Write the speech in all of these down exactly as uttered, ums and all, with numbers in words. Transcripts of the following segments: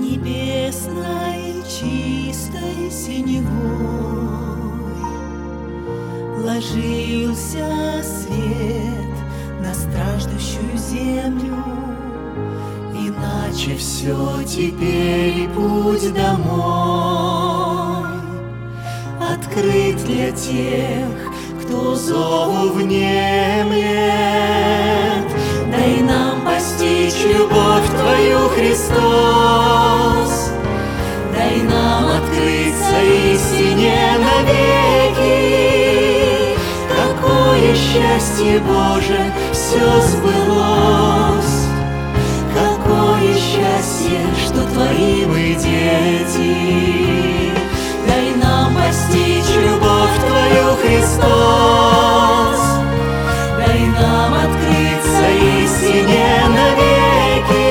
Небесной чистой синевой ложился свет на страждущую землю, иначе все теперь путь домой открыт для тех, кто зову внемлет. Дай нам постичь любовь Твою, Христос, дай нам открыться истине навеки. Какое счастье, Боже, все сбылось! Какое счастье, что Твои мы дети! Дай нам постичь любовь Твою, Христос, дай нам открыться истине навеки.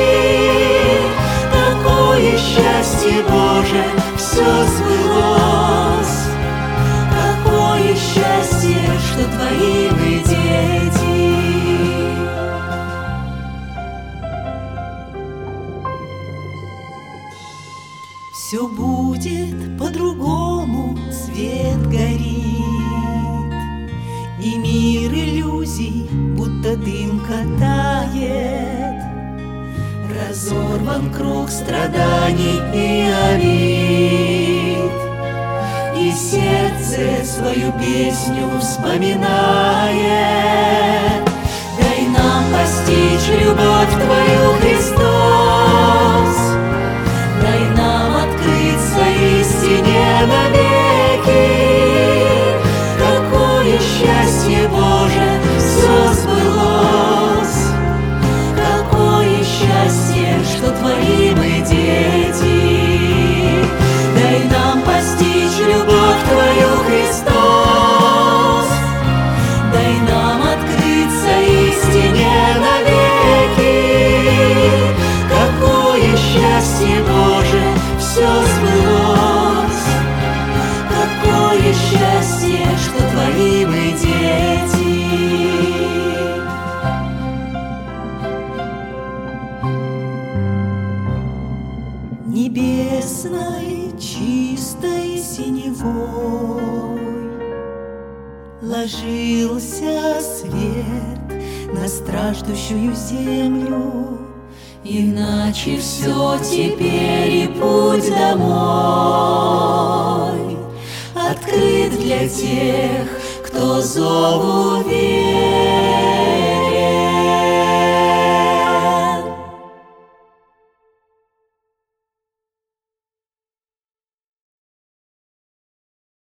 Какое счастье, Боже, все сбылось! Какое счастье, что Твои мы дети! Все будет по-другому, свет горит, и мир иллюзий, будто дымка тает. Разорван круг страданий и обид, и сердце свою песню вспоминает. Дай нам постичь любовь Твою, Христос, дай нам открыться истине навеки. Какое счастье, Боже, все сбылось! Какое счастье, что Твои мы дети! Дай нам постичь любовь Твою, Христос, дай нам открыться истине навеки. Какое счастье, Боже, все сбылось! Какое счастье, что Твои мы дети! Небесной чистой синевой ложился свет на страждущую землю, иначе все теперь и путь домой открыт для тех, кто зову верит.